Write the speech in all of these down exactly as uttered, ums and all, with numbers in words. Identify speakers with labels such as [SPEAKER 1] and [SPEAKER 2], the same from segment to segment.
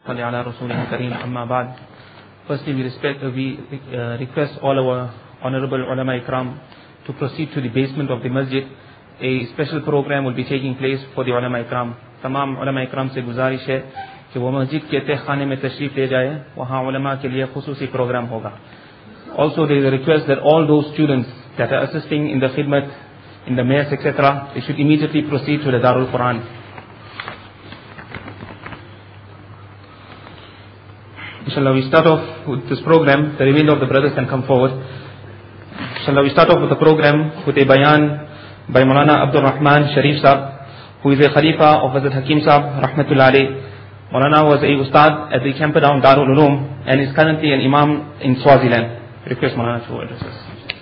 [SPEAKER 1] ala Rasulina Kareem, amma ba'd. Firstly, we, respect, uh, we uh, request all our honorable ulama ikram to proceed to the basement of the masjid. A special program will be taking place for the ulama ikram. Tamam ulama ikram se guzarish hai कि वो मस्जिद के तहखाने में तशरीफ ले जाए, वहाँ उलमा के लिए खुसूसी प्रोग्राम होगा. Also, there is a request that all those students that are assisting in the khidmat, in the mess, et cetera, they should immediately proceed to the Darul Quran. Inshallah, we start off with this program. The remainder of the brothers can come forward. Inshallah, we start off with the program with a bayan by Maulana Abdul Rahman Sharif Sahab, who is a Khalifa of Hazrat Hakim Sahab, Rahmatullah alayh. Maulana was a Ustad at the Camperdown Darul Uloom and is currently an Imam in Swaziland. Request Maulana to address us.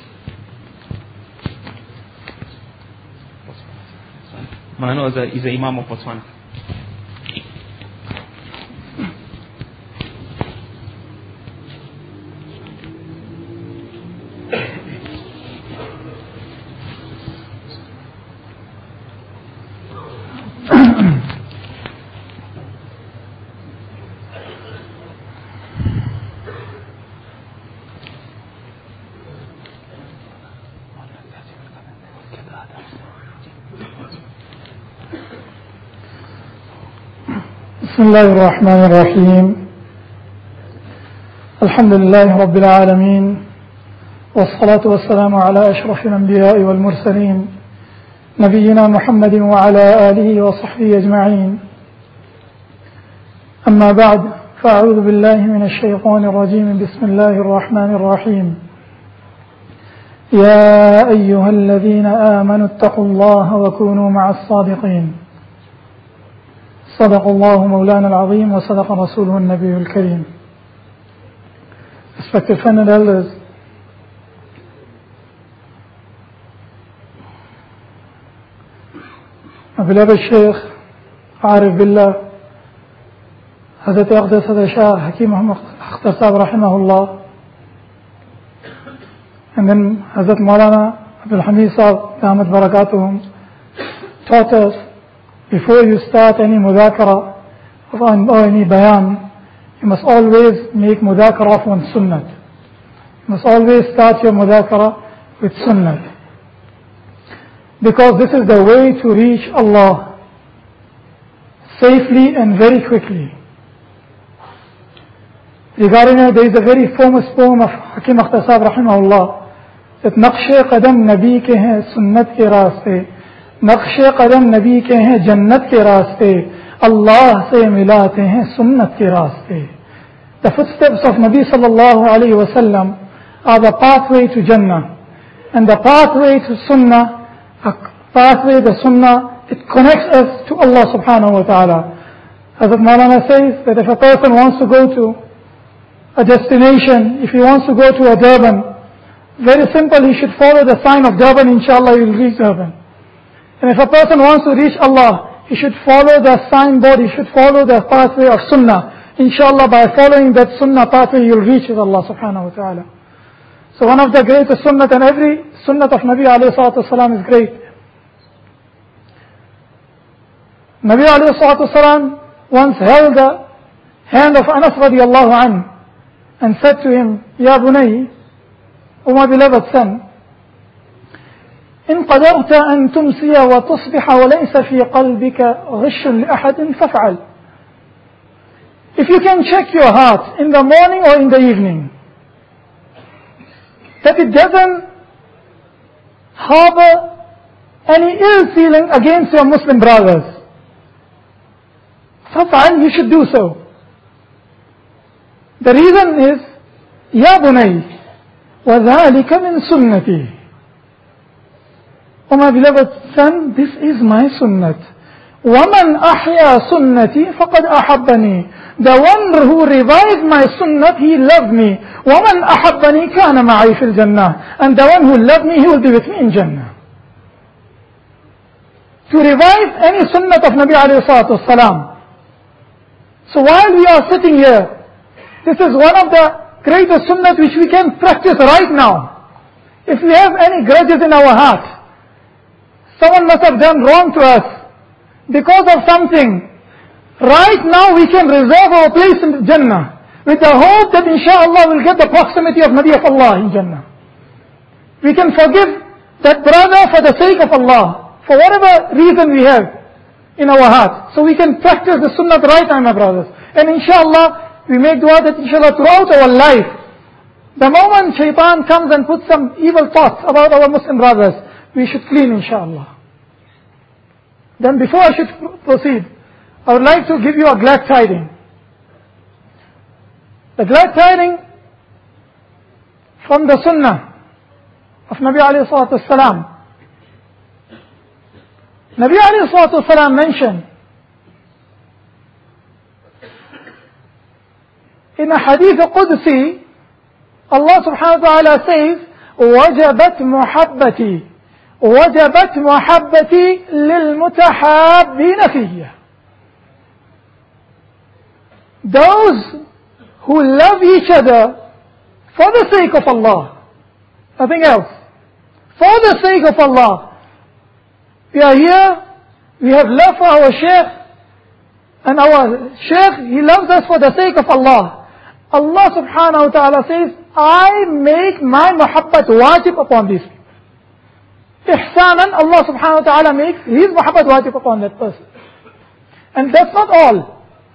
[SPEAKER 1] Maulana is a, is a Imam of Botswana.
[SPEAKER 2] بسم الله الرحمن الرحيم الحمد لله رب العالمين والصلاة والسلام على أشرف الأنبياء والمرسلين نبينا محمد وعلى آله وصحبه أجمعين أما بعد فأعوذ بالله من الشيطان الرجيم بسم الله الرحمن الرحيم يا أيها الذين آمنوا اتقوا الله وكونوا مع الصادقين صدق الله مولانا العظيم وصدق رسوله النبي الكريم. Respected friends and elders, my beloved Shaykh Arif Billah Hazrat Aqdas Hazrat Shah Hakim Muhammad Akhtar Sahab Rahimahullah, and then Hazrat Maulana Abdul Hamid Sahab Damat Barakatuhum taught us, before you start any mudhakara or any bayan, you must always make mudhakara of one sunnat. You must always start your mudhakara with sunnat. Because this is the way to reach Allah safely and very quickly. Regarding it, there is a very famous poem of Hakim Akhtar Sahab Rahimahullah that Naqsh Qadam Nabi ke hain sunnat ke raaste, नक्शे कदम नबी के हैं जन्नत के रास्ते, अल्लाह से मिलाते हैं सुन्नत के रास्ते. The footsteps of Nabi sallallahu alayhi wa sallam are the pathway to Jannah, and the pathway to Sunnah, a pathway the Sunnah, it connects us to Allah subhanahu wa ta'ala. Hazrat Maulana says that if a person wants to go to a destination, if he wants to go to a Durban, very simple, he should follow the sign of Durban, inshallah he will reach Durban. And if a person wants to reach Allah, he should follow the signboard, he should follow the pathway of Sunnah. Inshallah, by following that Sunnah pathway, you'll reach with Allah subhanahu wa ta'ala. So one of the greatest Sunnah, and every Sunnah of Nabi alayhi salatu wasalam is great. Nabi alayhi salatu wasalam once held the hand of Anas radiallahu anhu and said to him, Ya Bunay, O my beloved son, إن قدرت أن تمسي وتصبح وليس في قلبك غش لأحد فافعل. If you can check your heart in the morning or in the evening, that it doesn't harbor any ill feeling against your Muslim brothers, فافعل, you should do so. The reason is, يا بني وذلك من سنتي. Oh my beloved son, this is my sunnat. وَمَنْ أَحْيَا سُنَّتِي فَقَدْ أَحَبَّنِي. The one who revived my sunnat, he loved me. وَمَنْ أَحَبَّنِي كَانَ مَعِي فِي الْجَنَّةِ. And the one who loved me, he will be with me in Jannah. To revive any sunnat of Nabi alayhi salatu wasalam. So while we are sitting here, this is one of the greatest sunnat which we can practice right now. If we have any grudges in our heart, someone must have done wrong to us because of something, Right now we can reserve our place in Jannah with the hope that inshallah we'll get the proximity of Nabi of Allah in Jannah. We can forgive that brother for the sake of Allah, for whatever reason we have in our heart. So we can practice the sunnah right now, my brothers. And inshallah, we make dua that inshallah throughout our life, the moment shaitan comes and puts some evil thoughts about our Muslim brothers, we should clean inshallah. Then before I should proceed, I would like to give you a glad tiding. The glad tiding from the sunnah of Nabi alayhi salatu wasalam. Nabi alayhi salatu wasalam mentioned in a hadith Qudsi, Allah subhanahu wa ta'ala says, وَجَبَتْ مُحَبَّتِي وَجَبَتْ مُحَبَّتِي لِلْمُتَحَابِّينَ فِيَّ. Those who love each other for the sake of Allah, nothing else, for the sake of Allah. We are here, we have love for our Shaykh, and our Shaykh, he loves us for the sake of Allah. Allah subhanahu wa ta'ala says, I make my muhabbat wajib upon these people. Ihsanan, Allah subhanahu wa ta'ala makes his muhabbat wajib upon that person. And that's not all.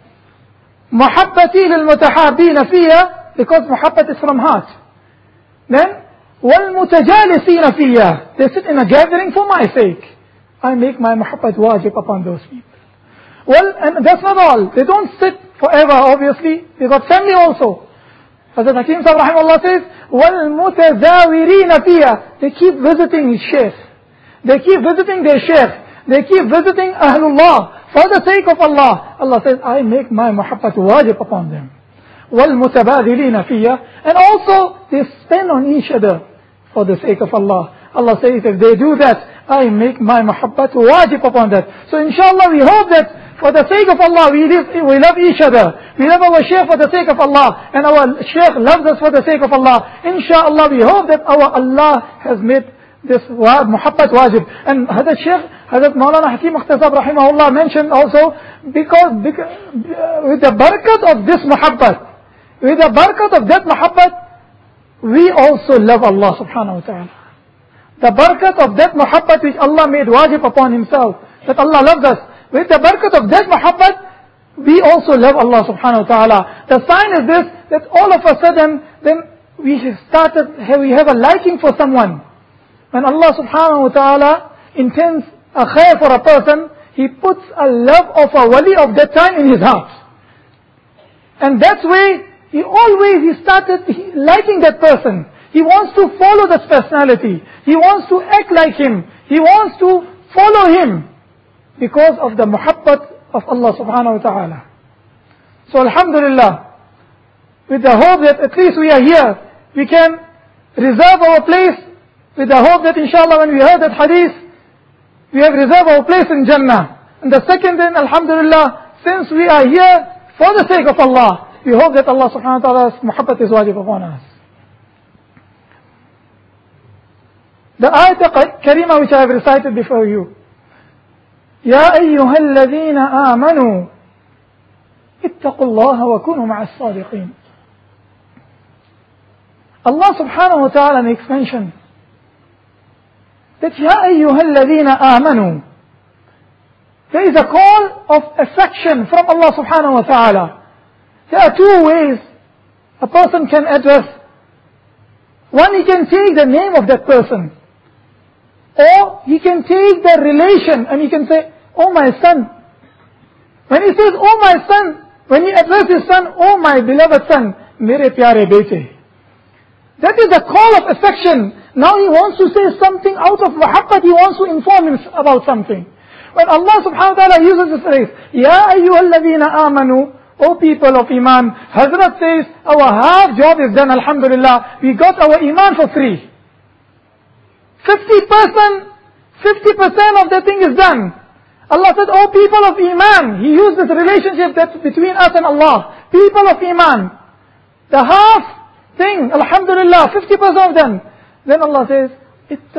[SPEAKER 2] Muhabbati lil mutahabina fiyya, because muhabbat is from heart. Then, wal mutajalisina fiyya, they sit in a gathering for my sake. I make my muhabbat wajib upon those people. Well, and that's not all. They don't sit forever, obviously. They got family also. Hazrat Hakim Sahib Rahimahullah says, وَالْمُتَزَاوِرِينَ فِيهَا. They keep visiting his Shaykh. They keep visiting their Shaykh. They keep visiting Ahlullah. For the sake of Allah. Allah says, I make my muhabbat wajib upon them. وَالْمُتَبَادِلِينَ فِيهَا. And also, they spend on each other for the sake of Allah. Allah says, if they do that, I make my muhabbat wajib upon that. So inshallah, we hope that for the sake of Allah, we live, we love each other. We love our Shaykh for the sake of Allah. And our Shaykh loves us for the sake of Allah. Inshallah, we hope that our Allah has made this muhabbat wajib. And Hazrat Shaykh, Hazrat Maulana Hakim Mukhtasab Rahimahullah mentioned also, because, because with the barakat of this muhabbat, with the barakat of that muhabbat, we also love Allah subhanahu wa ta'ala. The barakat of that muhabbat which Allah made wajib upon himself, that Allah loves us. With the barakat of that muhabbat, we also love Allah subhanahu wa ta'ala. The sign is this, that all of a sudden, then we started, we have a liking for someone. When Allah subhanahu wa ta'ala intends a khair for a person, He puts a love of a wali of that time in his heart. And that's why he always, he started liking that person. He wants to follow that personality. He wants to act like him. He wants to follow him. Because of the muhabbat of Allah subhanahu wa ta'ala. So alhamdulillah, with the hope that at least we are here, we can reserve our place, with the hope that inshallah when we heard that hadith, we have reserved our place in Jannah. And the second then, alhamdulillah, since we are here for the sake of Allah, we hope that Allah subhanahu wa ta'ala's muhabbat is wajib upon us. The ayat karima which I have recited before you, يا أيها الذين آمنوا اتقوا الله وكونوا مع الصادقين. Allah subhanahu wa ta'ala makes mention that يا أيها الذين آمنوا. There is a call of affection from Allah subhanahu wa ta'ala. There are two ways a person can address. One, he can take the name of that person. Or he can take the relation and he can say, oh my son. When he says, oh my son, when he addresses his son, oh my beloved son, mere pyare bete. That is the call of affection. Now he wants to say something out of muhabbat, he wants to inform him about something. When Allah subhanahu wa ta'ala uses this phrase, Ya ayyuhalladhina amanu, O people of Iman, Hazrat says, our half job is done, alhamdulillah. We got our Iman for free. fifty percent, fifty percent of the thing is done. Allah said, oh people of Iman, He used this relationship that's between us and Allah. People of Iman. The half thing, alhamdulillah, fifty percent of them. Then Allah says,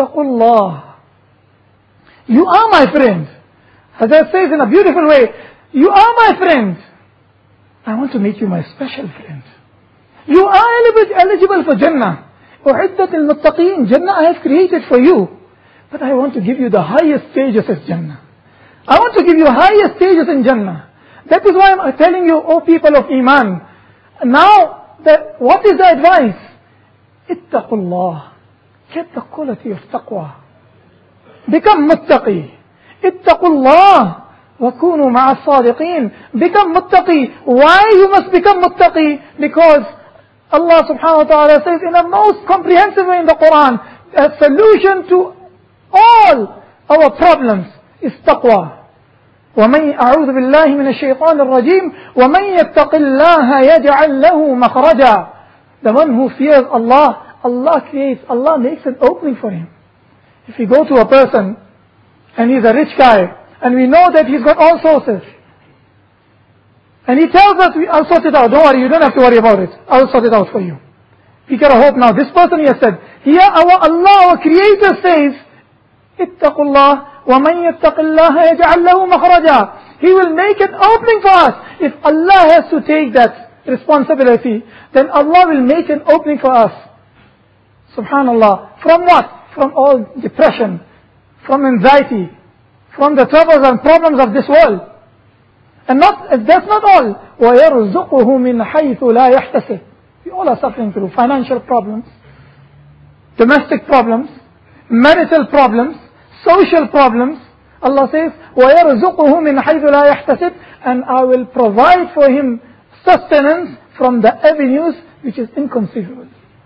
[SPEAKER 2] Ittaqullah. You are my friend. Hazrat says in a beautiful way, You are my friend. I want to make you my special friend. You are eligible for Jannah. أُعِدَّتِ الْمُتَّقِينَ. Jannah I have created for you. But I want to give you the highest stages of Jannah. I want to give you highest stages in Jannah. That is why I'm telling you, O people of Iman. Now, that, what is the advice? اتقوا الله. Get the quality of taqwa. Become muttaqi. اتقوا الله وكونوا مع الصادقين. Become muttaqi. Why you must become muttaqi? Because Allah subhanahu wa ta'ala says in the most comprehensive way in the Quran, a solution to all our problems is taqwa. ومن أعوذ بالله من الشيطان الرجيم ومن يتق الله يجعل له مخرجا. The one who fears Allah, Allah creates, Allah makes an opening for him. If you go to a person and he's a rich guy and we know that he's got all sources and he tells us, I'll sort it out, don't worry, you don't have to worry about it, I'll sort it out for you. We get a hope now. This person he has said, here our Allah, our Creator says, اتقوا الله ومن يتق الله يجعل له مخرجا. He will make an opening for us. If Allah has to take that responsibility, then Allah will make an opening for us. Subhanallah. From what? From all depression, from anxiety, from the troubles and problems of this world. And not, that's not all. وَيَرْزُقُهُ مِنْ حَيْثُ لَا يَحْتَسِبُ. We all are suffering through financial problems, domestic problems, marital problems, social problems. Allah says, وَيَرْزُقُهُ مِنْ حَيْثُ لَا يَحْتَسِبُ. And I will provide for him sustenance from the avenues which is inconceivable.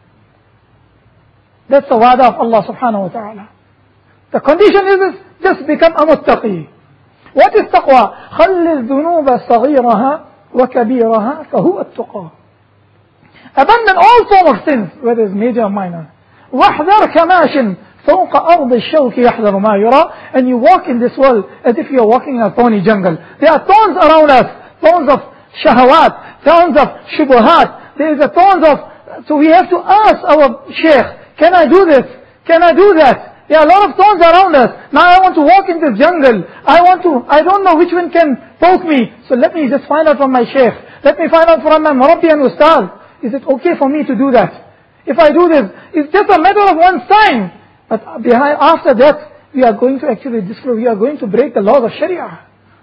[SPEAKER 2] That's the wa'da of Allah subhanahu wa ta'ala. The condition is, just become a muttaqi. What is taqwa? خَلِّ الذُّنُوبَ صَغِيرَهَا وَكَبِيرَهَا فَهُوَ التُّقَى. Abandon all form of sins, whether it's major or minor. وَاحْذَرْ كَمَاشٍ فوق أرض الشوك يحذر ما يرى. And you walk in this world as if you are walking in a thorny jungle. There are thorns around us, thorns of shahawat, thorns of shubuhat. There is a thorns of, so we have to ask our sheikh, can I do this? Can I do that? There are a lot of thorns around us. Now I want to walk in this jungle. I want to, I don't know which one can poke me. So let me just find out from my sheikh. Let me find out from my murabbi and ustad. Is it okay for me to do that? If I do this, it's just a matter of one time. But behind, after that, we are going to actually disclose, we are going to break the laws of Sharia.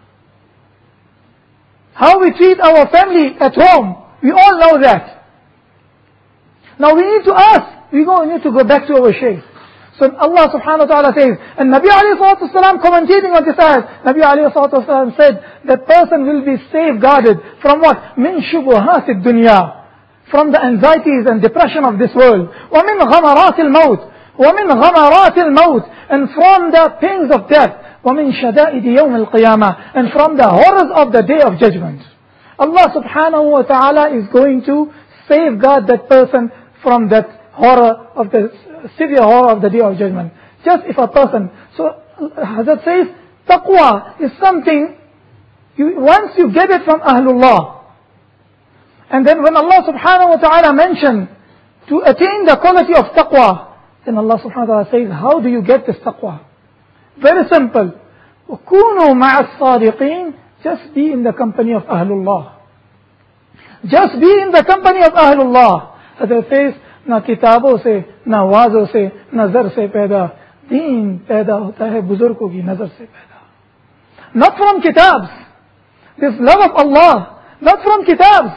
[SPEAKER 2] How we treat our family at home, we all know that. Now we need to ask, we go, need to go back to our shaykh. So Allah subhanahu wa ta'ala says, and Nabi alayhi salatu wasalam commentating on this ayat, Nabi alayhi salatu wasalam said, that person will be safeguarded from what? Min shubuhat ad-dunya. From the anxieties and depression of this world. وَمِنْ غَمَرَاتِ الْمَوْتِ وَمِنْ غَمَرَاتِ الْمَوْتِ. And from the pains of death. وَمِنْ شَدَائِدِ يَوْمِ الْقِيَامَةِ. And from the horrors of the day of judgment. Allah subhanahu wa ta'ala is going to safeguard that person from that horror of the severe horror of the day of judgment. Just if a person, so Hazrat says, taqwa is something, you, once you get it from Ahlullah, and then when Allah subhanahu wa ta'ala mentioned to attain the quality of taqwa, then Allah subhanahu wa ta'ala says, how do you get this taqwa? Very simple. وَكُونُوا مَعَ الصَّادِقِينَ. Just be in the company of Ahlullah. Just be in the company of Ahlullah. Hazrat says, ना किताबों से, ना वाज़ों से, नजर से पैदा, दीन पैदा होता है बुजुर्गों की नजर से पैदा. Not from kitabs. This love of Allah. Not from kitabs.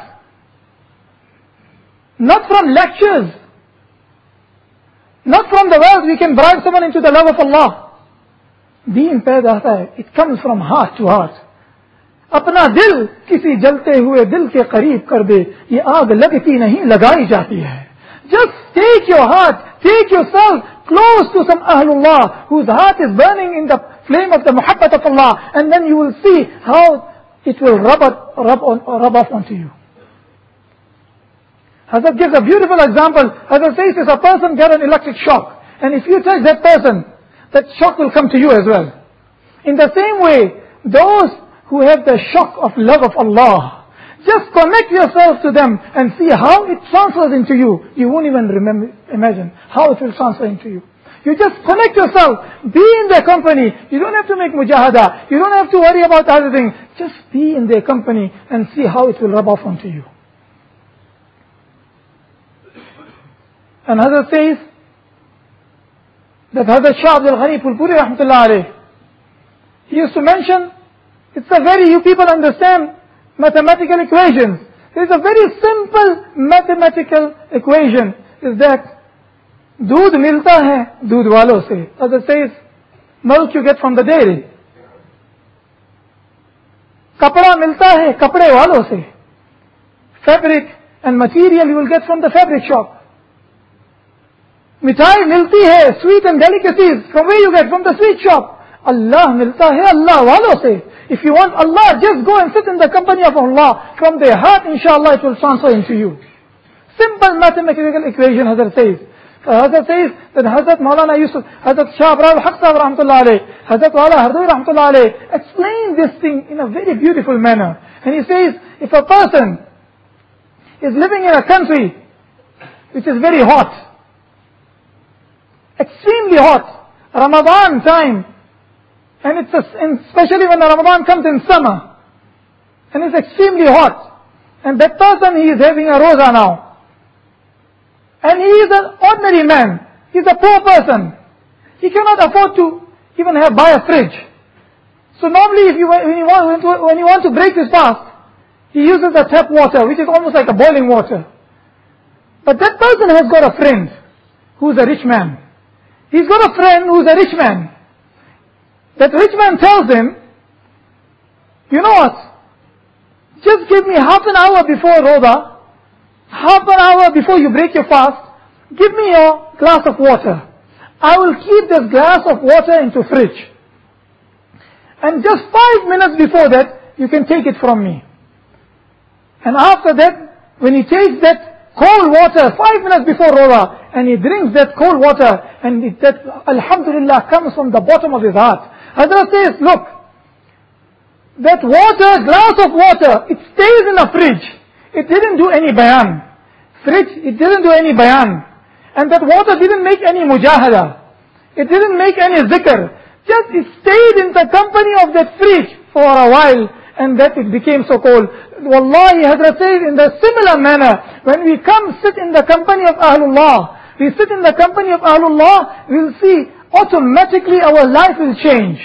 [SPEAKER 2] Not from lectures. Not from the world we can bribe someone into the love of Allah. Deen पैदा होता है. It comes from heart to heart. अपना दिल किसी जलते हुए दिल के करीब कर दे. ये आग लगती नहीं लगाई जाती है. Just take your heart, take yourself close to some Ahlullah whose heart is burning in the flame of the muhabbat of Allah, and then you will see how it will rub, up, rub, on, rub off onto you. Hazrat gives a beautiful example. Hazrat says if a person gets an electric shock, and if you touch that person, that shock will come to you as well. In the same way, those who have the shock of love of Allah, just connect yourself to them and see how it transfers into you. You won't even remember, imagine how it will transfer into you. You just connect yourself. Be in their company. You don't have to make mujahada. You don't have to worry about other things. Just be in their company and see how it will rub off onto you. And Hazrat says that Hazrat Shah Abdul Ghani Pulpuri rahmatullah alayh, he used to mention, it's a very, you people understand mathematical equations. There's a very simple mathematical equation, is that दूध मिलता है दूध वालों से. Hazrat says, milk you get from the dairy. कपड़ा मिलता है कपड़े वालों से. Fabric and material you will get from the fabric shop. मिठाई मिलती है, sweet and delicacies, from where you get? From the sweet shop. Allah मिलता है अल्लाह वालों से. If you want Allah, just go and sit in the company of Allah. From their heart, inshallah, it will transfer into you. Simple mathematical equation, Hazrat says. Hazrat says that Hazrat Maulana Yusuf, Hazrat Shah Abraham Haq Sahib Rahmatullah Alayh, Hazrat Wala Hardoy Rahmatullah Alayh, explain this thing in a very beautiful manner. And he says, if a person is living in a country which is very hot, extremely hot, Ramadan time, and it's a, and especially when the Ramadan comes in summer, and it's extremely hot, and that person, he is having a roza now. And he is an ordinary man. He is a poor person. He cannot afford to even have buy a fridge. So normally if you, when you want, when you want to break his fast, he uses the tap water, which is almost like a boiling water. But that person has got a friend who is a rich man. He's got a friend who is a rich man. That rich man tells him, you know what? Just give me half an hour before Roda, half an hour before you break your fast, give me your glass of water. I will keep this glass of water into fridge. And just five minutes before that, you can take it from me. And after that, when he takes that cold water, five minutes before Roda, and he drinks that cold water, and it, that, alhamdulillah, comes from the bottom of his heart. Hazrat says, look, that water, glass of water, it stays in a fridge. It didn't do any bayan. Fridge, it didn't do any bayan. And that water didn't make any mujahada. It didn't make any zikr. Just it stayed in the company of that fridge for a while, and that it became so cold. Wallahi, Hazrat says, in the similar manner, when we come sit in the company of Ahlullah, we sit in the company of Ahlullah, we'll see automatically our life will change.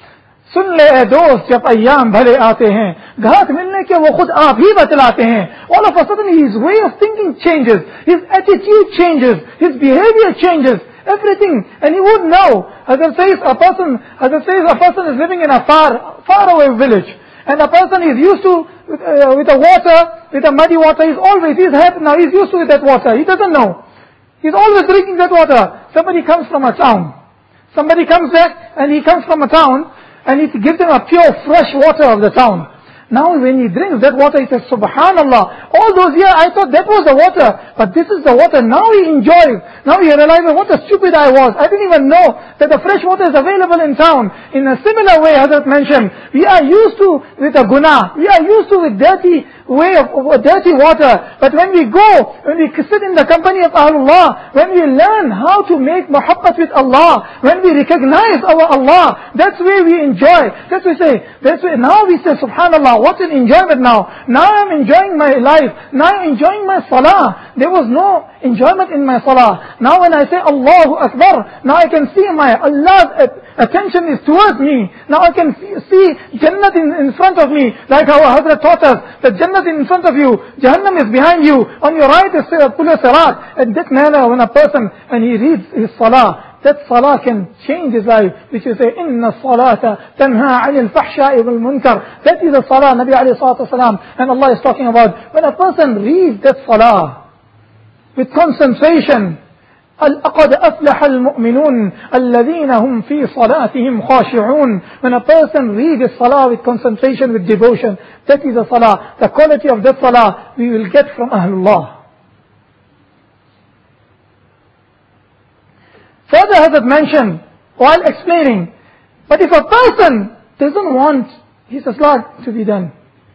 [SPEAKER 2] सुन ले ए दोस्त जब अय्याम भले आते हैं घाट मिलने के वो खुद आप ही बतलाते हैं. All of a sudden his way of thinking changes, his attitude changes, his behavior changes, everything, and he would know. Hazrat says a person, Hazrat says a person is living in a far, far away village, and a person is used to with, uh, with the water, with the muddy water. He's always he's had now he's used to with that water. He doesn't know. He's always drinking that water. Somebody comes from a town. Somebody comes back and he comes from a town. And he gives him a pure fresh water of the town. Now when he drinks that water, he says, Subhanallah, all those years I thought that was the water, but this is the water. Now he enjoys. Now he realizes what a stupid I was. I didn't even know that the fresh water is available in town. In a similar way, Hazrat mentioned, we are used to with a guna. We are used to with dirty way of, of dirty water. But when we go, when we sit in the company of Ahlullah, when we learn how to make muhabbat with Allah, when we recognize our Allah, that's where we enjoy. That's why we say, that's why now we say, Subhanallah, what an enjoyment now. Now I'm enjoying my life. Now I'm enjoying my salah. There was no enjoyment in my salah. Now when I say Allahu Akbar, now I can see my Allah's attention is towards me. Now I can see Jannat in, in front of me. Like how Hazrat taught us, that Jannat in front of you, Jahannam is behind you. On your right is Pul Sirat. In that manner, when a person, and he reads his salah, that salah can change his life, which is say, Inna salata tanha anil fahsha'i wal munkar. That is the salah, Nabi alayhi salatu wasalam, and Allah is talking about. When a person reads that salah with concentration, لقد أفلح المؤمنون الذين هم في صلاتهم خاشعون. When a person reads his salah with concentration, with devotion, that is a salah. The quality of that salah we will get from Ahlullah. Further Hazrat mentioned, while explaining, but if a person doesn't want his salah to be done,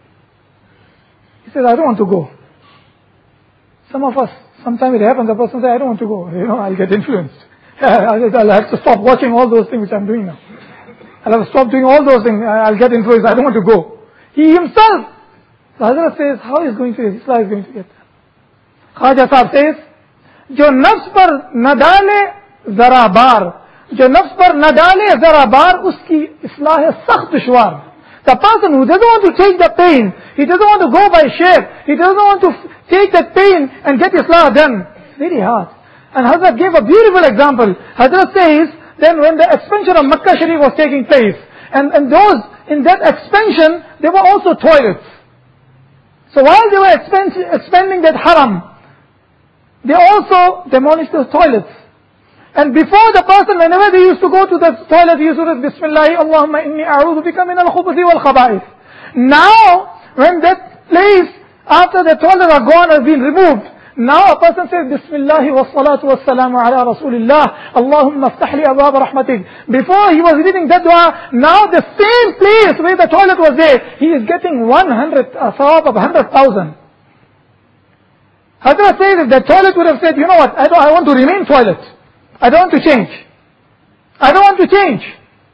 [SPEAKER 2] he says, I don't want to go. Some of us, sometimes it happens, a person says, I don't want to go, you know, I'll get influenced. I'll have to stop watching all those things which I'm doing now. I'll have to stop doing all those things. I'll get influenced. I don't want to go. He himself, the Hazrat says, how is going to, Islah is going to get there? Khaja Sahib says, जो नफ्स पर न डाले जरा बार, जो नफ्स पर न डाले जरा बार, उसकी इस्लाह है सख्त दुश्वार. The person who doesn't want to take the pain, he doesn't want to go by shape, he doesn't want to take that pain and get islah done, it's very hard. And Hazrat gave a beautiful example. Hazrat says, then when the expansion of Makkah Sharif was taking place, and, and those, in that expansion, there were also toilets. So while they were expand, expanding that haram, they also demolished those toilets. And before the person, whenever they used to go to the toilet, he used to say, Bismillah, Allahumma inni a'udhu bika min al-khubuthi wal khaba'ith. Now, when that place, after the toilet are gone, has been removed, now a person says, Bismillah wa salatu wa salamu ala Rasulillah, Allahumma aftahli abwab rahmatik. Before he was reading that dua, now the same place where the toilet was there, he is getting one hundred, a thawab of one hundred thousand. Hazrat says, if the toilet would have said, you know what, I, don't, I want to remain toilet. I don't want to change. I don't want to change.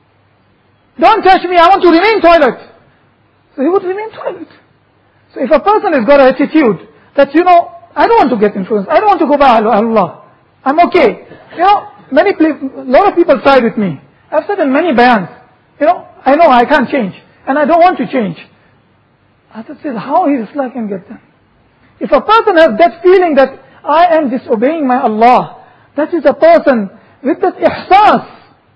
[SPEAKER 2] Don't touch me, I want to remain toilet. So he would remain toilet. So if a person has got an attitude that, you know, I don't want to get influenced, I don't want to go by Allah, I'm okay. You know, many people, a lot of people tried with me. I've said in many bayans, you know, I know I can't change, and I don't want to change. Hazrat says, how his Islah can get done? If a person has that feeling that I am disobeying my Allah, that is a person with that ihsas.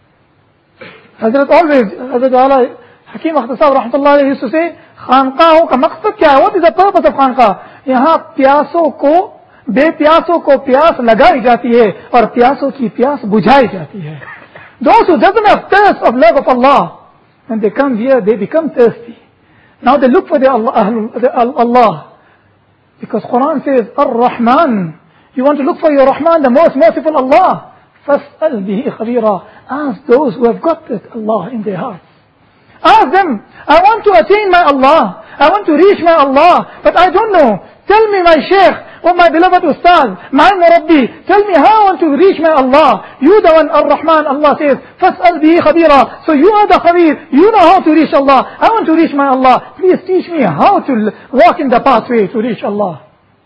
[SPEAKER 2] Hazrat always, Hazrat Allah, Hakim Akhtasab Rahmatullah used to say, Khanqaho ka maqsad kya hai? What is the purpose of Khanqah? Yahan pyaso ko, be-pyaso ko pyas lagai jati hai, aur pyaso ki pyas bujhai jati hai. Those who doesn't have thirst of love of Allah, when they come here, they become thirsty. Now they look for their Allah, their Allah. Because Quran says, Ar-Rahman. You want to look for your Rahman, the most merciful Allah. فَاسْأَلْ بِهِ خَبِيرًا. Ask those who have got that Allah in their hearts. Ask them, I want to attain my Allah. I want to reach my Allah. But I don't know. Tell me, my Shaykh, or my beloved Ustaz, my Murabbi, tell me how I want to reach my Allah. You the one, Ar-Rahman, Allah says, فَاسْأَلْ بِهِ خَبِيرًا. So you are the Khabir. You know how to reach Allah. I want to reach my Allah. Please teach me how to walk in the pathway to reach Allah.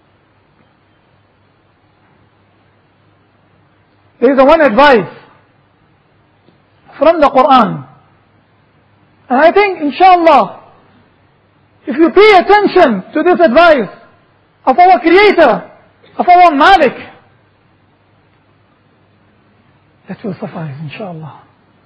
[SPEAKER 2] There is a one advice from the Quran. And I think, inshallah, if you pay attention to this advice of our Creator, of our Malik, that will suffice, inshallah.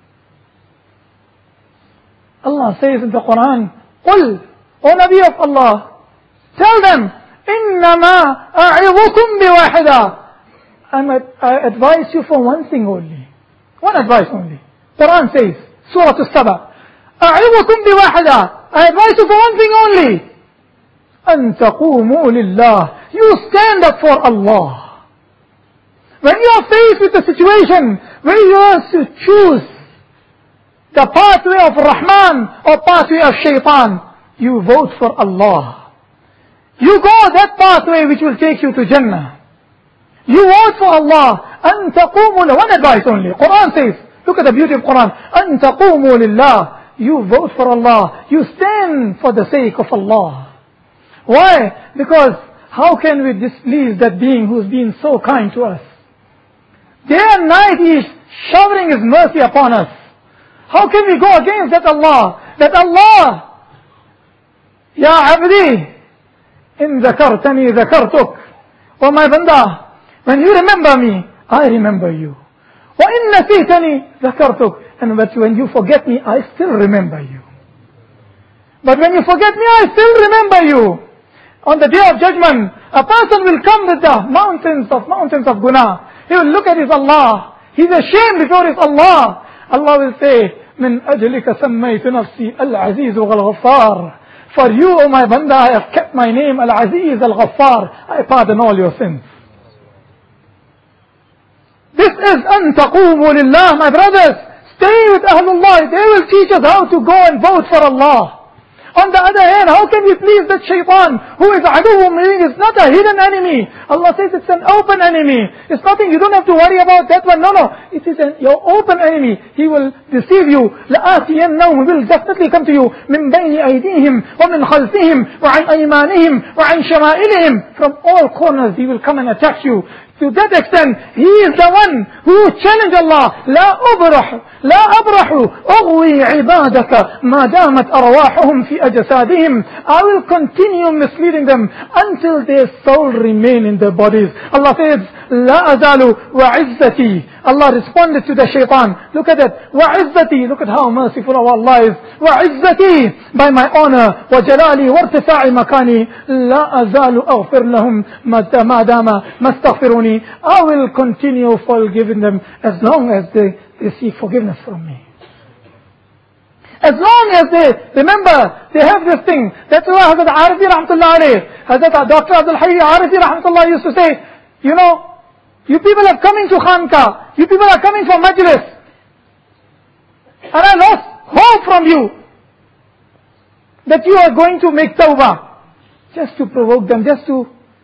[SPEAKER 2] Allah says in the Quran, قُلْ, O Nabi of Allah, tell them, إِنَّمَا أَعِظُكُمْ بِوَاحِدًا. I advise you for one thing only. One advice only. Quran says, Surah As-Saba, أَعِظُكُمْ بِوَاحِدًا. I advise you for one thing only. أَن تَقُومُوا لِلَّهِ. You stand up for Allah. When you are faced with a situation where you have to choose the pathway of Rahman or pathway of Shaitan, you vote for Allah. You go that pathway which will take you to Jannah. You vote for Allah. أَن تَقُومُوا لِلَّهِ. One advice only. Quran says, look at the beauty of Quran. أَن تَقُومُوا لِلَّهِ. You vote for Allah. You stand for the sake of Allah. Why? Because how can we displease that being who's been so kind to us? Day and night He is showering His mercy upon us. How can we go against that Allah? That Allah, Ya Abdi, in zakartani zakartuk. Oh my banda, when you remember me, I remember you. وَإِن نَسِيتَنِي ذَكَرْتُكَ. And but when you forget me, I still remember you. But when you forget me, I still remember you. On the day of judgment, a person will come with the mountains of mountains of guna. He will look at his Allah. He's ashamed before his Allah. Allah will say, مِنْ أَجْلِكَ سَمَّيْتُ نَفْسِي الْعَزِيزُ وَالْغَفَّارُ. For you, O my banda, I have kept my name, Al-Aziz Al-Ghaffar. I pardon all your sins. This is أَن تَقُومُوا لِلَّهِ. My brothers, stay with Ahlullah. They will teach us how to go and vote for Allah. On the other hand, how can we please that shaitan who is aduwwum, meaning is not a hidden enemy, Allah says it's an open enemy. It's nothing, you don't have to worry about that one. No, no. It is an, your open enemy. He will deceive you. لَآتِيَنَّهُمْ will definitely come to you. مِنْ بَيْنِ أَيْدِيهِمْ وَمِنْ خَلْفِهِمْ وَعَنْ أَيْمَانِهِمْ وَعَنْ شَمَائِلِهِمْ. From all corners He will come and attack you. To that extent, He is the one who challenged Allah. لا أبرح لا أبرح أغوي عبادك ما دامت أرواحهم في أجسادهم. I will continue misleading them until their soul remain in their bodies. Allah says, لا أزال وعزتي. Allah responded to the shaitan. Look at that. وعزتي. Look at how merciful Allah is. وعزتي. By my honor. وجلالي وارتفاع مكاني. لا أزال أغفر لهم ما دام ما استغفروني. I will continue forgiving them as long as they, they seek forgiveness from me. As long as they, remember, they have this thing. That's why Hazrat Arifi Rahmatullah alayh, Hazrat Doctor Abdul Hayy Arifi Rahmatullah used to say, you know, you people are coming to Khanka, you people are coming for Majlis, and I lost hope from you that you are going to make tawbah. Just to provoke them, just to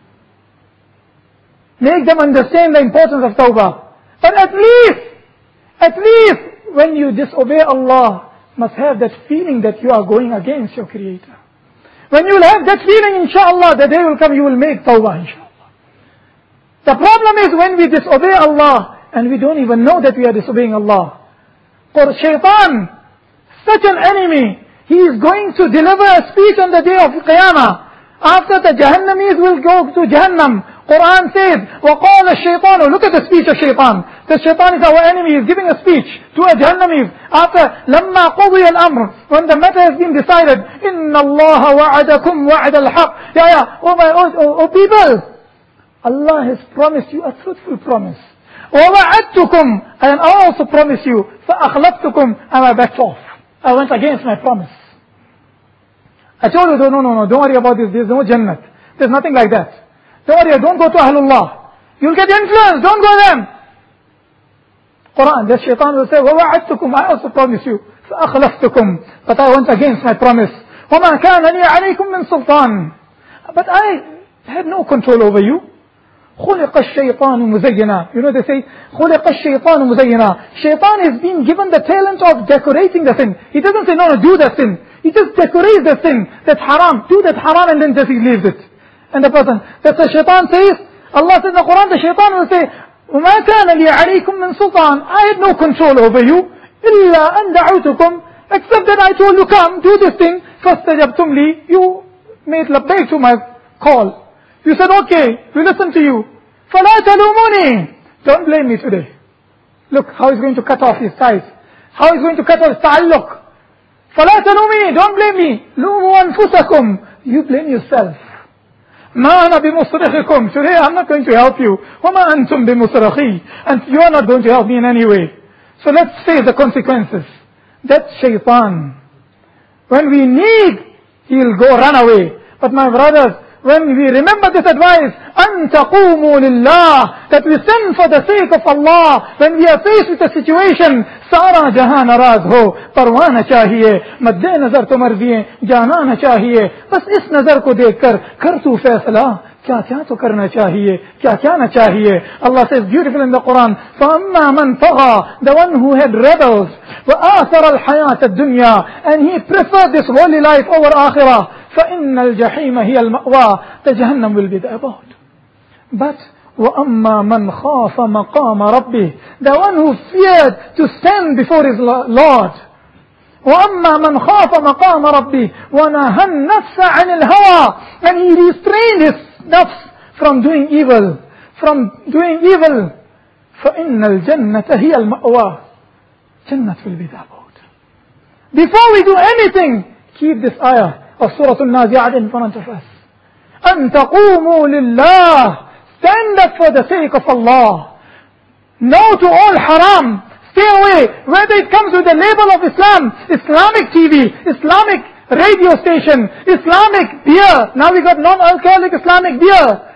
[SPEAKER 2] make them understand the importance of tawbah. But at least, at least when you disobey Allah, must have that feeling that you are going against your Creator. When you will have that feeling, inshallah, the day will come, you will make tawbah, inshallah. The problem is when we disobey Allah, and we don't even know that we are disobeying Allah. For shaitan, such an enemy, he is going to deliver a speech on the day of Qiyamah. After the Jahannamis will go to Jahannam, Quran says, وَقَالَ الشَّيْطَانُ. Look at the speech of shaitan. The shaitan is our enemy. He is giving a speech to a Jahannamis. After لَمَّا قُضِيَ الْأَمْرُ. When the matter has been decided, إِنَّ اللَّهَ وَعَدَكُمْ وَعَدَ الْحَقِّ. Yeah, yeah. Oh, my, oh, oh, oh people. Allah has promised you a truthful promise. وَوَعَدْتُكُمْ. And I also promise you, فَأَخْلَفْتُكُمْ. And I backed off. I went against my promise. I told you, no, no, no, don't worry about this. There's no Jannat. There's nothing like that. Don't worry, don't go to Ahlullah. You'll get influenced, don't go them. Quran, the shaitan will say, وَوَعَدْتُكُمْ. I also promise you. فَأَخْلَفْتُكُمْ. But I went against my promise. وَمَا كَانَ لِي عَلَيْكُمْ مِنْ سُلْطَانٍ. But I had no control over you. خُلِقَ الشَّيْطَانُ مُزَيِّنًا. You know they say, خُلِقَ الشَّيْطَانُ مُزَيِّنًا. Shaitan is being given the talent of decorating the sin. He doesn't say, no, no, do that sin. He just decorates the sin. That's haram. Do that haram and then just he leaves it. And the person, that's the shaitan says, Allah says in the Quran, the shaitan will say, وَمَا كَانَ لِي عَلَيْكُمْ مِنْ سُلْطَانٍ. I had no control over you. إِلَّا أَنْ دَعُوتُكُمْ. Except that I told you, come, do this thing. فَاسْتَجَبْتُمْ لِي. You made labbaik to my call. You said, okay, we listen to you. فَلَا تَلُومُونِي. Don't blame me today. Look how he's going to cut off his ties. How he's going to cut off his ta'alluq. فَلَا تَلُومِي. Don't blame me. لُومُوا أَنفُسَكُمْ. You blame yourself. مَا أَنَا بِمُصْرِخِكُمْ. Today I'm not going to help you. وَمَا أَنْتُمْ بِمُصْرِخِي. And you are not going to help me in any way. So let's face the consequences. That's shaitan. When we need, he'll go run away. But my brothers, when we remember this advice, أَن تَقُومُوا لِلَّهِ, that we sin for the sake of Allah, when we are faced with a situation, سارا جہاں ناراض ہو پروانہ چاہیے مد نظر تو مرضیے جانانا چاہیے بس اس نظر کو دیکھ کر کر تو فیصلہ کیا کیا تو کرنا چاہیے کیا کیا نہ چاہیے. Allah says beautiful in the Quran, فَأَمَّا مَنْ طَغَى, the one who had rebels, وَآثَرَ الْحَيَاةَ الدُّنْيَا, and he preferred this worldly life over akhirah, فَإِنَّ الْجَحِيمَ هِيَ الْمَأْوَى, the Jahannam will be the abode. But وَأَمَّا مَنْ خَافَ مَقَامَ رَبِّهِ, the one who feared to stand before his Lord. وَأَمَّا مَنْ خَافَ مَقَامَ رَبِّهِ وَنَهَى النَّفْسَ عَنِ الْهَوَى, and he restrained his nafs from doing evil, from doing evil. فَإِنَّ الْجَنَّةَ هِيَ الْمَأْوَى, Jannat will be the abode. Before we do anything, keep this ayah of Surah Al-Nazi'at in front of us. أَن تَقُومُوا لِلَّهِ, stand up for the sake of Allah. No to all haram. Stay away. Whether it comes with the label of Islam, Islamic T V, Islamic radio station, Islamic beer. Now we got non-alcoholic Islamic beer.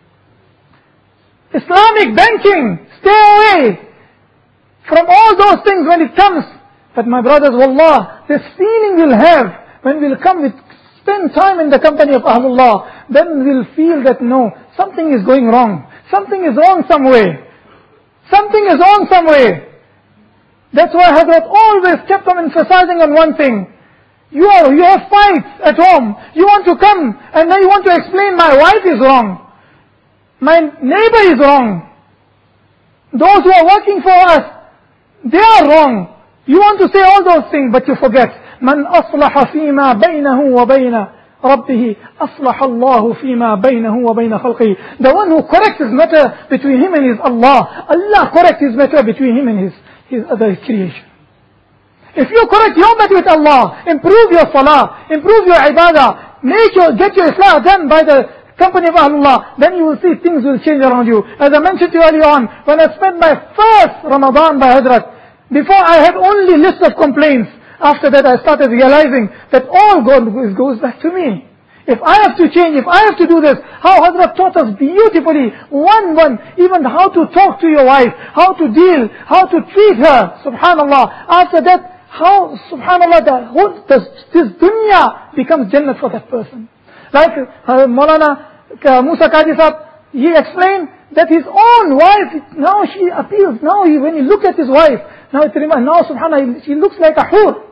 [SPEAKER 2] Islamic banking. Stay away from all those things when it comes. But my brothers, wallah, this feeling we'll have when we'll come with spend time in the company of Ahlullah, then we'll feel that no, something is going wrong. Something is wrong some way. Something is wrong some way. That's why Hazrat always kept on emphasizing on one thing. You are, you have fights at home. You want to come and then you want to explain my wife is wrong. My neighbor is wrong. Those who are working for us, they are wrong. You want to say all those things, but you forget. من أصلح فيما بينه وبين ربه أصلح الله فيما بينه وبين خلقه. The one who corrects his matter between him and his Allah. Allah corrects his matter between him and his, his other creation. If you correct your matter with Allah, improve your salah, improve your ibadah, make your, get your islah done by the company of Ahlullah, then you will see things will change around you. As I mentioned to you earlier on, when I spent my first Ramadan by Hazrat, before I had only list of complaints. After that I started realizing that all goes, goes back to me. If I have to change, if I have to do this, how Hazrat taught us beautifully, one one, even how to talk to your wife, how to deal, how to treat her, subhanallah. After that, how, subhanallah, the whole, this, this dunya becomes Jannah for that person. Like uh, Maulana uh, Musa Qadi Sahab, he explained that his own wife, now she appeals, now he, when you look at his wife, now it reminds, now subhanallah, she looks like a hur.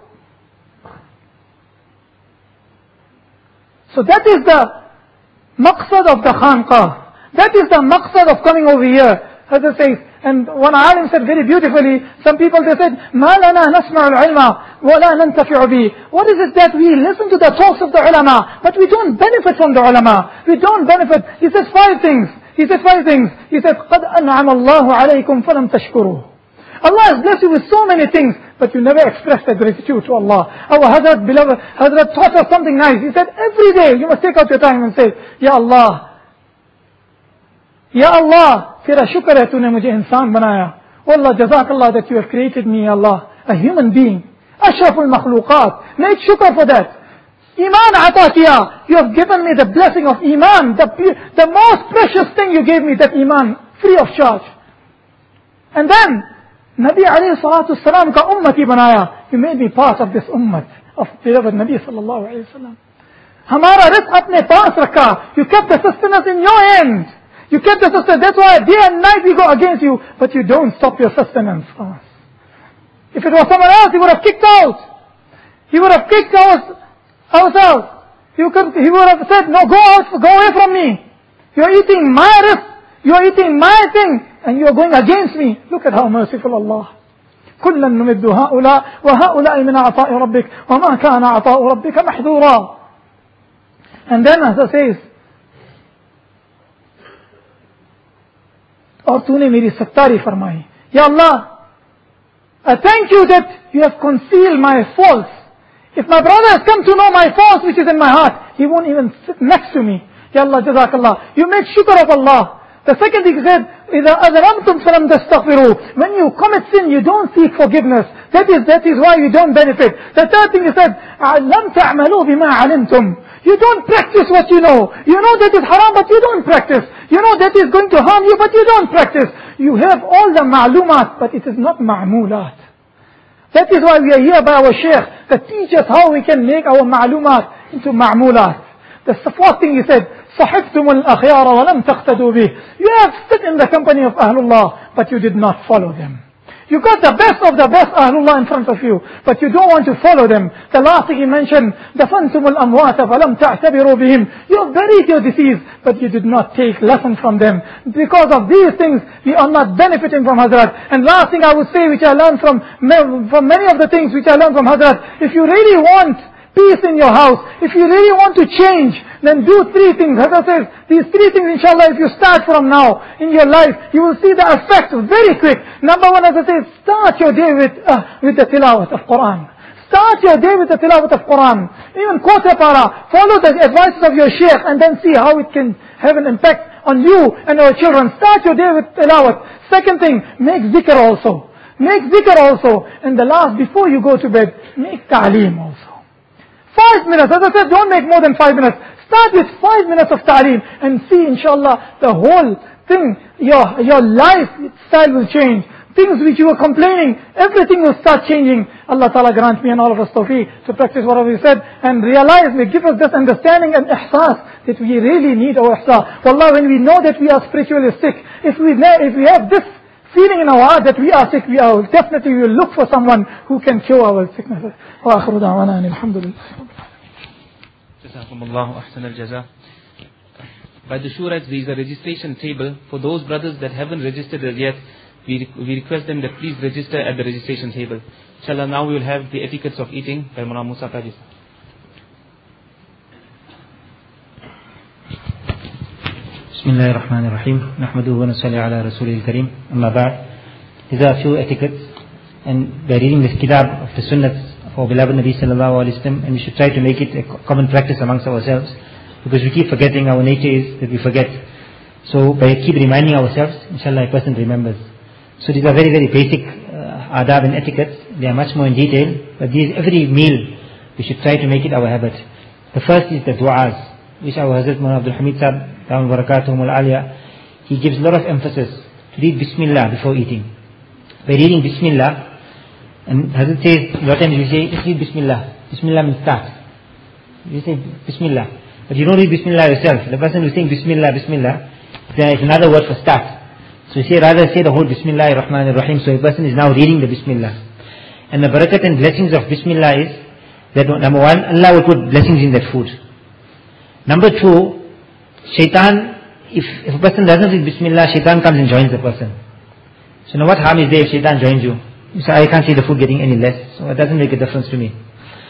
[SPEAKER 2] So that is the maqsad of the khanqah. That is the maqsad of coming over here. As it says, and one alim said very beautifully, some people they said, مَا لَنَا نَسْمَعُ الْعِلْمَ وَلَا نَنْتَفِعُ بِهِ. What is it that we listen to the talks of the ulama, but we don't benefit from the ulama. We don't benefit. He says five things. He said five things. He said, قَدْ أَنْعَمَ اللَّهُ عَلَيْكُمْ فَلَمْ تَشْكُرُوا. Allah has blessed you with so many things, but you never express that gratitude to Allah. Our Hazrat, beloved, Hazrat taught us something nice. He said, every day you must take out your time and say, Ya Allah, Ya Allah, tera shukr hai tune mujhe insan banaya. Wallah, jazakallah that you have created me, Ya Allah, a human being. Ashraful makhluqat. Make shukr for that. Iman ata kiya. You have given me the blessing of Iman. The, the most precious thing you gave me, that Iman, free of charge. And then, Nabi alayhi salatu salam ka ummati banaya. You made me part of this ummat of beloved Nabi sallallahu alayhi wa sallam. Hamara rizq apne paas rakha. You kept the sustenance in your hand. You kept the sustenance. That's why day and night we go against you, but you don't stop your sustenance for us. If it was someone else, he would have kicked out. He would have kicked out ourselves. He would, he would have said, no, go out, go away from me. You are eating my rizq. You are eating my thing. And you are going against me. Look at how merciful Allah. كُلًّا نُمِدُّ هَؤُلَاءِ وَهَؤُلَاءِ مِنْ عَطَاءِ رَبِّكَ وَمَا كَانَ عَطَاءُ رَبِّكَ مَحْذُورًا. And then as it says, और तूने मेरी सत्तारी फरमाई. Ya Allah, I thank you that you have concealed my faults. If my brother has come to know my faults which is in my heart, he won't even sit next to me. Ya Allah, jazakallah. You make shukr of Allah. The second thing he said, إِذَا أَذْرَمْتُمْ فَلَمْ تَسْتَغْفِرُوا. When you commit sin, you don't seek forgiveness. That is, that is why you don't benefit. The third thing he said, لَمْ تَعْمَلُوا بِمَا عَلِمْتُمْ. You don't practice what you know. You know that is haram, but you don't practice. You know that is going to harm you, but you don't practice. You have all the ma'lumat, but it is not ma'mulat. That is why we are here by our shaykh, that teach us how we can make our ma'lumat into ma'mulat. The fourth thing he said, صَحِبْتُمُ الْأَخْيَارَ وَلَمْ تَقْتَدُوا بِهِ. You have sit in the company of Ahlullah, but you did not follow them. You got the best of the best Ahlullah in front of you, but you don't want to follow them. The last thing he mentioned, دَفَنْتُمُ الْأَمْوَاتَ فَلَمْ تَعْتَبِرُوا بِهِمْ. You have buried your deceased, but you did not take lesson from them. Because of these things, we are not benefiting from Hazrat. And last thing I would say, which I learned from, from many of the things which I learned from Hazrat, if you really want peace in your house, if you really want to change, then do three things. Hazrat says, these three things, inshallah, if you start from now in your life, you will see the effect very quick. Number one, Hazrat says, start your day with, uh, with the tilawat of Quran. Start your day with the tilawat of Quran. Even quote a para. Follow the advices of your shaykh and then see how it can have an impact on you and your children. Start your day with tilawat. Second thing, make zikr also. Make zikr also. And the last, before you go to bed, make ta'aleem also. Five minutes. As I said, don't make more than five minutes. Start with five minutes of ta'aleem and see, inshallah, the whole thing, your, your lifestyle will change. things which you were complaining, everything will start changing. Allah Ta'ala grant me and all of us tawfiq to practice whatever we said and realize, may give us this understanding and ihsas that we really need our ihsas. Wallah, when we know that we are spiritually sick, if we, if we have this feeling in our heart that we are sick, we are definitely we will look for someone who can cure our sicknesses. Wa akhiru da'wana alhamdulillah.
[SPEAKER 1] Jazakumullahu ahsan al-jaza. By the Shurites, there is a registration table. For those brothers that haven't registered as yet, we, we request them that please register at the registration table. Inshallah, now we will have the etiquettes of eating by Mullah Musa Qadhi.
[SPEAKER 3] Bismillahir Rahmanir Rahim. Nahmaduhu wa nusalli ala Rasulil Kareem. Amma ba'd. These are a few etiquettes, and by reading this kitab of the sunnahs of our beloved Nabi sallallahu alayhi wa sallam, and we should try to make it a common practice amongst ourselves, because we keep forgetting. Our nature is that we forget. So by keep reminding ourselves, inshallah a person remembers. So these are very very basic uh, adab and etiquettes. They are much more in detail, but these, every meal we should try to make it our habit. The first is the du'as, which our Hazrat Mullah Abdul Hamid Sahib, Dawam Barakatuhum al-Aliyah, he gives a lot of emphasis to read Bismillah before eating. By reading Bismillah, and Hazrat says, a lot of times you say, just read Bismillah. Bismillah means start. You say Bismillah. But you don't read Bismillah yourself. The person who is saying Bismillah, Bismillah, there is another word for start. So you say, rather say the whole Bismillah ar-Rahman ar-Rahim. So a person is now reading the Bismillah. And the barakat and blessings of Bismillah is that number one, Allah will put blessings in that food. Number two, Shaitan, if, if a person doesn't read Bismillah, Shaitan comes and joins the person. So now what harm is there if Shaitan joins you? You say, I can't see the food getting any less, so it doesn't make a difference to me.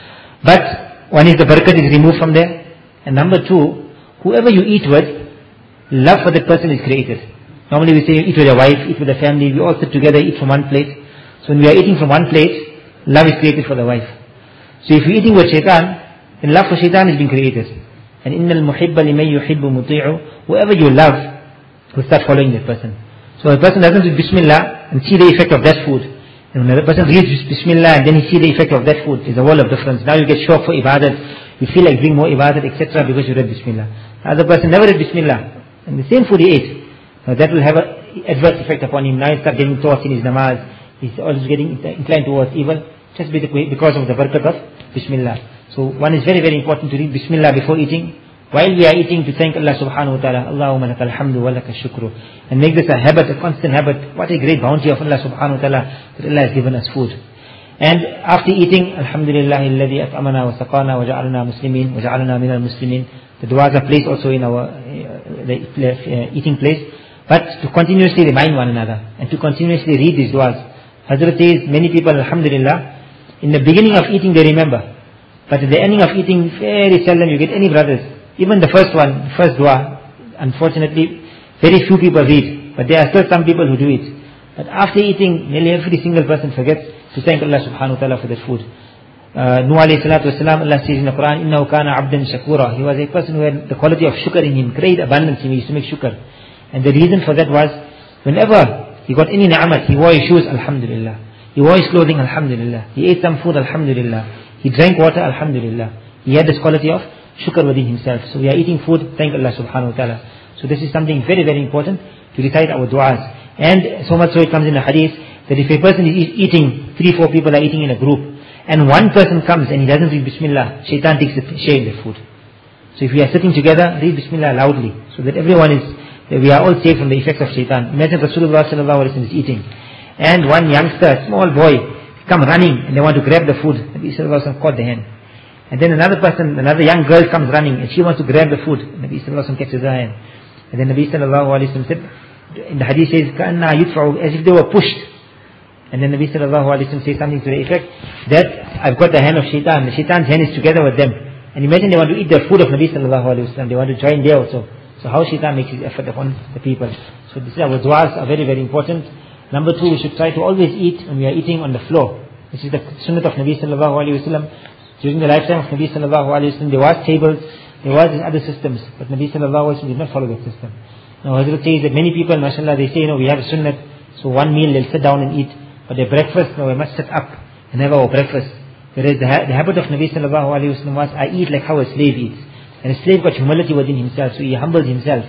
[SPEAKER 3] But one is the barakat is removed from there. And number two, whoever you eat with, love for that person is created. Normally we say eat with your wife, eat with the family, we all sit together, eat from one plate. So when we are eating from one plate, love is created for the wife. So if you're eating with shaitan, then love for shaitan is being created. And innal muhibba liman yuhibbu muti'u, whoever you love will start following that person. So a person doesn't do Bismillah and see the effect of that food. And when a person reads Bismillah and then he see the effect of that food, there's a world of difference. Now you get shocked for ibadat, you feel like doing more ibadat, et cetera because you read Bismillah. The other person never read Bismillah, and the same food he ate, now that will have an adverse effect upon him. Now he starts getting thoughts in his namaz, he's always getting inclined towards evil, just because of the barakat of Bismillah. So one is very very important to read Bismillah before eating, while we are eating, to thank Allah subhanahu wa ta'ala, Allahumma lakal hamdu wa lakal shukru, and make this a habit, a constant habit. What a great bounty of Allah subhanahu wa ta'ala that Allah has given us food. And after eating, Alhamdulillah alladhi at'amana wa saqana wa ja'alna muslimin wa ja'alna minal muslimin. The du'as are placed also in our uh, the, uh, eating place. But to continuously remind one another and to continuously read these du'as. Hazrat says, many people, Alhamdulillah, in the beginning of eating they remember, but at the ending of eating, very seldom you get any brothers. Even the first one, the first dua, unfortunately, very few people read, but there are still some people who do it. But after eating, nearly every single person forgets to thank Allah subhanahu wa ta'ala for that food. Uh, Nuh alayhi salatu wasalam, Allah says in the Quran, إِنَّهُ كَانَ عَبْدًا شَكُورًا. He was a person who had the quality of shukr in him, great abundance in him, he used to make shukr. And the reason for that was, whenever he got any ni'mat, he wore his shoes, Alhamdulillah. He wore his clothing, Alhamdulillah. He ate some food, Alhamdulillah. He drank water, Alhamdulillah. He had this quality of shukr within himself. So we are eating food, thank Allah subhanahu wa ta'ala. So this is something very very important to recite our du'as. And so much so it comes in the hadith that if a person is eating, three, four people are eating in a group, and one person comes and he doesn't read Bismillah, shaitan takes a share in the food. So if we are sitting together, read Bismillah loudly, so that everyone is, that we are all safe from the effects of shaitan. Imagine Rasulullah sallallahu alaihi wasallam is eating, and one youngster, small boy, come running and they want to grab the food. Nabi sallallahu alaihi wasallam caught the hand. And then another person, another young girl comes running and she wants to grab the food. Nabi sallallahu alaihi wasallam catches her hand. And then Nabi sallallahu alaihi wasallam said, in the hadith says, كَأَنَّا يُدْفَعُ, as if they were pushed. And then Nabi sallallahu alaihi wasallam says something to the effect that I've got the hand of shaitan. The shaitan's hand is together with them. And imagine they want to eat the food of Nabi sallallahu alaihi wasallam. They want to join there also. So how shaitan makes his effort upon the people. So this is our du'as are very very important. Number two, we should try to always eat when we are eating on the floor. This is the sunnah of Nabi sallallahu alaihi wasallam. During the lifetime of Nabi sallallahu alaihi wasallam, there was tables, there was other systems, but Nabi sallallahu alaihi wasallam did not follow that system. Now Hazrat says that many people, mashallah, they say, you know, we have a sunnah, so one meal they'll sit down and eat, but their breakfast, no, we must sit up and have our breakfast. Whereas the, ha- the habit of Nabi sallallahu alaihi wasallam was, I eat like how a slave eats. And a slave got humility within himself, so he humbles himself.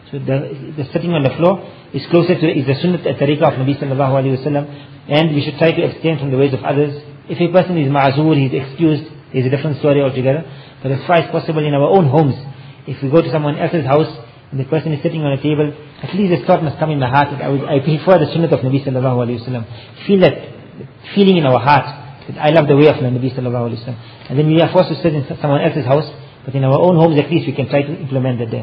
[SPEAKER 3] So the, the sitting on the floor is closer to, is the sunnah al-tariqah of Nabi sallallahu alayhi wa sallam, and we should try to abstain from the ways of others. If a person is ma'azur, he is excused, is a different story altogether. But as far as possible in our own homes, if we go to someone else's house, and the person is sitting on a table, at least this thought must come in my heart that I, would, I prefer the sunnah of Nabi sallallahu alayhi wa sallam. Feel that feeling in our heart that I love the way of Nabi sallallahu alayhi wa sallam. And then we are forced to sit in someone else's house, but in our own homes at least we can try to implement that there.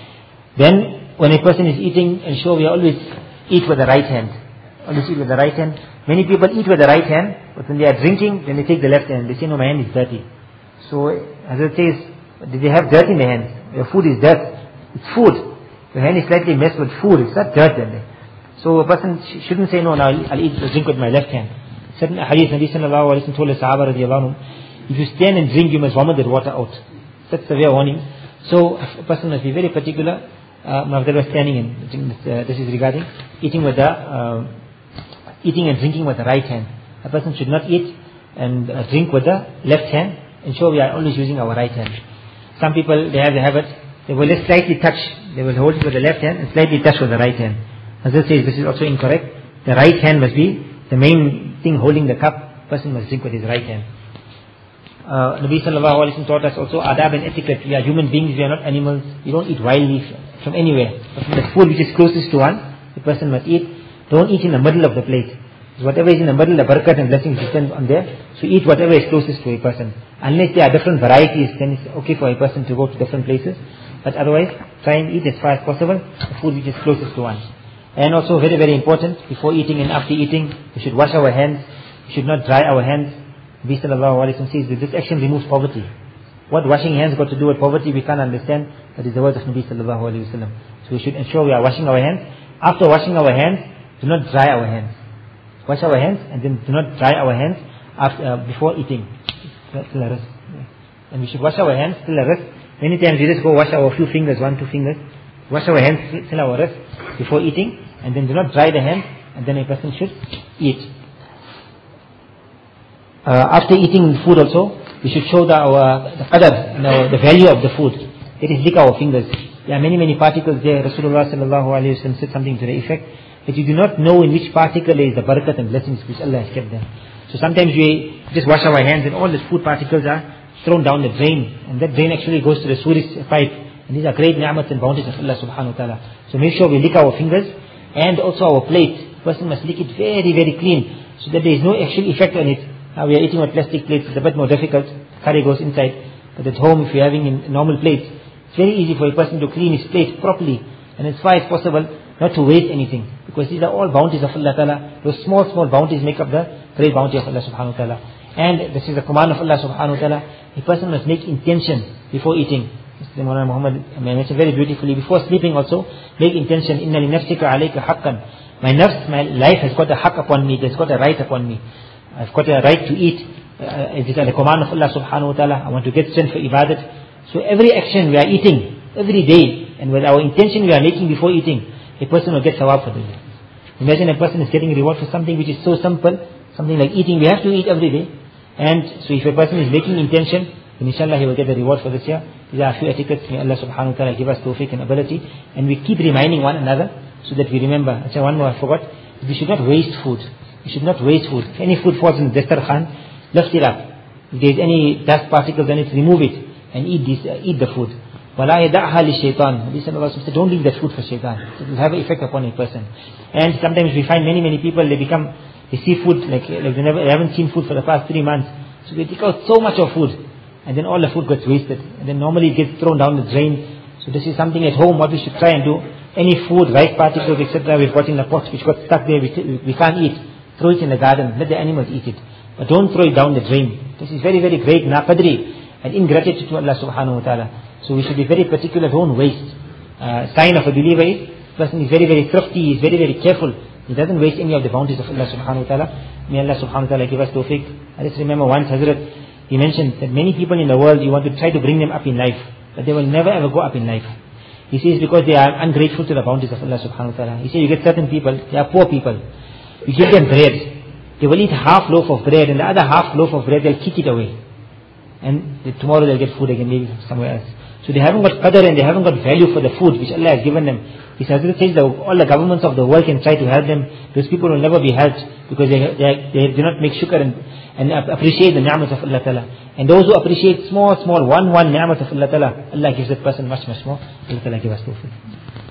[SPEAKER 3] Then, when a person is eating, ensure we always eat with the right hand. Always eat with the right hand. Many people eat with the right hand, but when they are drinking, then they take the left hand. They say, no, my hand is dirty. So, Hazrat says, did they have dirt in their hands? Your food is dirt. It's food. Your hand is slightly messed with food. It's not dirt then. So, a person sh- shouldn't say, no, now I'll, I'll eat or drink with my left hand. Certain hadith, Nabi sallallahu alayhi wa sallam told the Sahaba radiallahu anhum, if you stand and drink, you must vomit that water out. That's severe warning. So, a person must be very particular. Uh, Mavdal was standing in, uh, this is regarding eating with the, uh, eating and drinking with the right hand. A person should not eat and uh, drink with the left hand. Ensure we are always using our right hand. Some people, they have the habit, they will just slightly touch, they will hold it with the left hand and slightly touch with the right hand. As I say, this is also incorrect. The right hand must be the main thing holding the cup. Person must drink with his right hand. Uh, Nabi sallallahu alayhi wa sallam taught us also adab and etiquette. We are human beings, we are not animals. We don't eat wildly from anywhere. But from the food which is closest to one, the person must eat. Don't eat in the middle of the plate. Whatever is in the middle, the barakat and blessings descend on there. So eat whatever is closest to a person. Unless there are different varieties, then it's okay for a person to go to different places. But otherwise, try and eat as far as possible the food which is closest to one. And also very, very important, before eating and after eating, we should wash our hands. We should not dry our hands. Nabi sallallahu alayhi wa sallam says that this action removes poverty. What washing hands got to do with poverty, we can't understand. That is the words of Nabi sallallahu alayhi wa sallam. So we should ensure we are washing our hands. After washing our hands, do not dry our hands. Wash our hands and then do not dry our hands after, uh, before eating. Till the rest. And we should wash our hands till the rest. Many times we just go wash our few fingers, one, two fingers. Wash our hands till our rest before eating. And then do not dry the hands. And then a person should eat. Uh, after eating food also, we should show the, our, the qadr, and our, the value of the food. It is lick our fingers. There are many, many particles there. Rasulullah sallallahu alayhi wa sallam said something to the effect that you do not know in which particle is the barakat and blessings which Allah has kept there. So sometimes we just wash our hands and all the food particles are thrown down the drain. And that drain actually goes to the sewage pipe. And these are great ni'mats and bounties of Allah subhanahu wa ta'ala. So make sure we lick our fingers and also our plate. The person must lick it very, very clean so that there is no actual effect on it. Now we are eating with plastic plates, it's a bit more difficult. Curry goes inside. But at home, if you're having in normal plates, it's very easy for a person to clean his plate properly. And as far as possible, not to waste anything. Because these are all bounties of Allah Ta'ala. Those small, small bounties make up the great bounty of Allah Subhanahu Wa Ta'ala. And this is the command of Allah Subhanahu Wa Ta'ala. A person must make intention before eating. Mister Mawlana Muhammad mentioned very beautifully. Before sleeping also, make intention. Inna li nafsika alayka haqqan. My nafs, my life has got a haqq upon me. It has got a right upon me. I've got a right to eat. Uh, it is the command of Allah Subhanahu Wa Ta'ala. I want to get strength for ibadat. So every action we are eating, every day, and with our intention we are making before eating, a person will get sawab for this. Imagine a person is getting reward for something which is so simple, something like eating. We have to eat every day. And so if a person is making intention, then inshallah he will get the reward for this year. These are a few etiquettes. May Allah subhanahu wa ta'ala give us tawfiq and ability. And we keep reminding one another so that we remember. Actually, one more I forgot. We should not waste food. We should not waste food. If any food falls in the dastarkhan, lift it up. If there is any dust particles on it, remove it and eat this, uh, eat the food. وَلَا يَدَعْهَا لِلشَّيْطَانِ. Nabi sallallahu alayhi wa sallam said, don't leave that food for shaitan. It will have an effect upon a person. And sometimes we find many, many people, they become, they see food, like, like they, never, they haven't seen food for the past three months. So they take out so much of food. And then all the food gets wasted. And then normally it gets thrown down the drain. So this is something at home, what we should try and do. Any food, rice particles, et cetera, we've got in the pot, which got stuck there, we, we can't eat. Throw it in the garden, let the animals eat it. But don't throw it down the drain. This is very, very great naqadri and ingratitude to Allah subhanahu wa ta'ala. So we should be very particular, don't waste. Uh, sign of a believer is, person is very, very thrifty, he is very, very careful. He doesn't waste any of the bounties of Allah subhanahu wa ta'ala. May Allah subhanahu wa ta'ala give us tawfiq. I just remember once Hazrat, he mentioned that many people in the world, you want to try to bring them up in life, but they will never ever go up in life. He says because they are ungrateful to the bounties of Allah subhanahu wa ta'ala. He says you get certain people, they are poor people. You give them bread. They will eat half loaf of bread and the other half loaf of bread they'll kick it away. And tomorrow they'll get food again, maybe somewhere else. So they haven't got qadr and they haven't got value for the food which Allah has given them. He says that all the governments of the world can try to help them. Those people will never be helped because they, they, they do not make shukr and, and appreciate the ni'mat of Allah Ta'ala. And those who appreciate small, small, one, one ni'mat of Allah Ta'ala, Allah gives that person much, much more. Allah Ta'ala give us tawfiq.